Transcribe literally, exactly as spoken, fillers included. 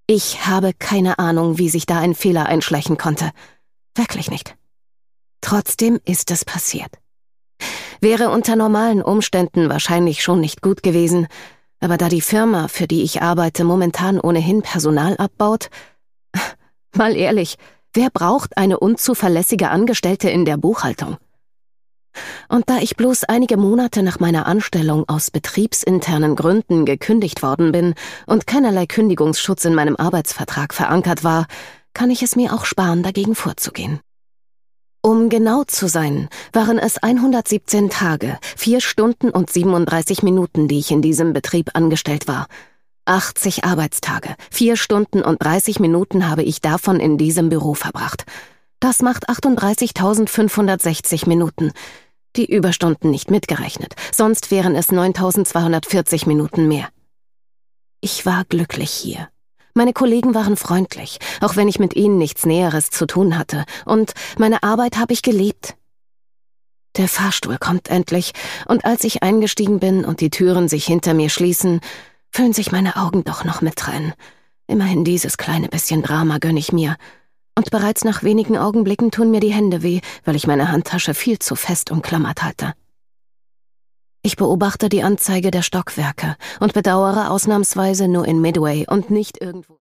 Ich habe keine Ahnung, wie sich da ein Fehler einschleichen konnte. Wirklich nicht. Trotzdem ist es passiert. Wäre unter normalen Umständen wahrscheinlich schon nicht gut gewesen, aber da die Firma, für die ich arbeite, momentan ohnehin Personal abbaut, mal ehrlich, wer braucht eine unzuverlässige Angestellte in der Buchhaltung? Und da ich bloß einige Monate nach meiner Anstellung aus betriebsinternen Gründen gekündigt worden bin und keinerlei Kündigungsschutz in meinem Arbeitsvertrag verankert war, kann ich es mir auch sparen, dagegen vorzugehen. Um genau zu sein, waren es hundertsiebzehn Tage, vier Stunden und siebenunddreißig Minuten, die ich in diesem Betrieb angestellt war. achtzig Arbeitstage, vier Stunden und dreißig Minuten habe ich davon in diesem Büro verbracht. Das macht achtunddreißigtausendfünfhundertsechzig Minuten. Die Überstunden nicht mitgerechnet, sonst wären es neuntausendzweihundertvierzig Minuten mehr. Ich war glücklich hier. Meine Kollegen waren freundlich, auch wenn ich mit ihnen nichts Näheres zu tun hatte, und meine Arbeit habe ich geliebt. Der Fahrstuhl kommt endlich, und als ich eingestiegen bin und die Türen sich hinter mir schließen, füllen sich meine Augen doch noch mit Tränen. Immerhin dieses kleine bisschen Drama gönne ich mir. Und bereits nach wenigen Augenblicken tun mir die Hände weh, weil ich meine Handtasche viel zu fest umklammert halte. Ich beobachte die Anzeige der Stockwerke und bedauere ausnahmsweise nur in Midway und nicht irgendwo.